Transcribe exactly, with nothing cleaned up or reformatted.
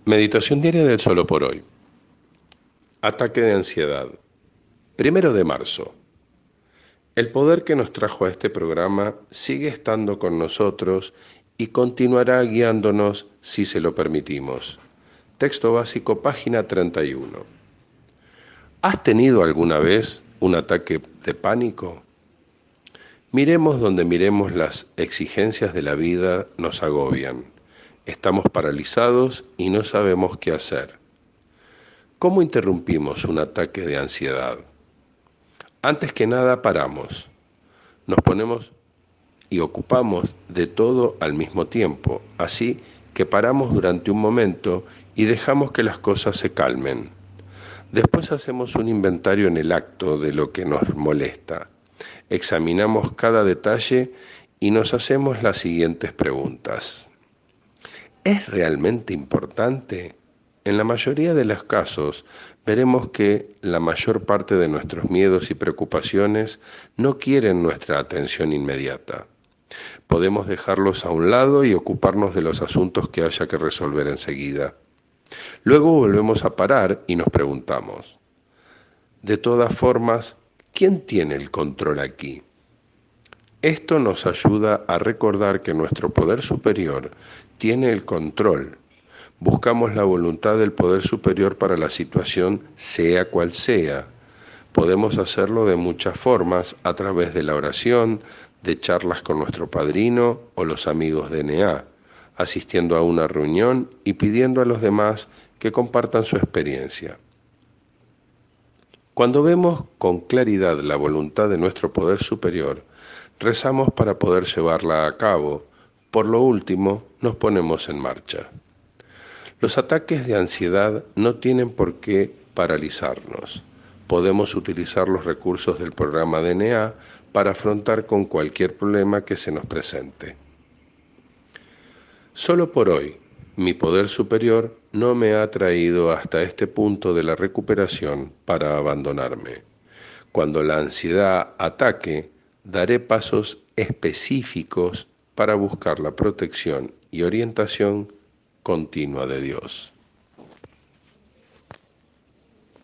Meditación diaria del Solo por Hoy. Ataque de ansiedad. Primero de marzo. El poder que nos trajo a este programa sigue estando con nosotros y continuará guiándonos si se lo permitimos. Texto básico, página treinta y uno. ¿Has tenido alguna vez un ataque de pánico? Miremos donde miremos, las exigencias de la vida nos agobian. Estamos paralizados y no sabemos qué hacer. ¿Cómo interrumpimos un ataque de ansiedad? Antes que nada paramos, nos ponemos y ocupamos de todo al mismo tiempo, así que paramos durante un momento y dejamos que las cosas se calmen. Después hacemos un inventario en el acto de lo que nos molesta. Examinamos cada detalle y nos hacemos las siguientes preguntas. ¿Es realmente importante? En la mayoría de los casos, veremos que la mayor parte de nuestros miedos y preocupaciones no quieren nuestra atención inmediata. Podemos dejarlos a un lado y ocuparnos de los asuntos que haya que resolver enseguida. Luego volvemos a parar y nos preguntamos, de todas formas, ¿quién tiene el control aquí? Esto nos ayuda a recordar que nuestro poder superior tiene el control. Buscamos la voluntad del poder superior para la situación, sea cual sea. Podemos hacerlo de muchas formas, a través de la oración, de charlas con nuestro padrino o los amigos de N A, asistiendo a una reunión y pidiendo a los demás que compartan su experiencia. Cuando vemos con claridad la voluntad de nuestro poder superior, rezamos para poder llevarla a cabo. Por lo último, nos ponemos en marcha. Los ataques de ansiedad no tienen por qué paralizarnos. Podemos utilizar los recursos del programa D N A para afrontar con cualquier problema que se nos presente. Solo por hoy, mi poder superior no me ha traído hasta este punto de la recuperación para abandonarme. Cuando la ansiedad ataque, daré pasos específicos para buscar la protección y orientación continua de Dios.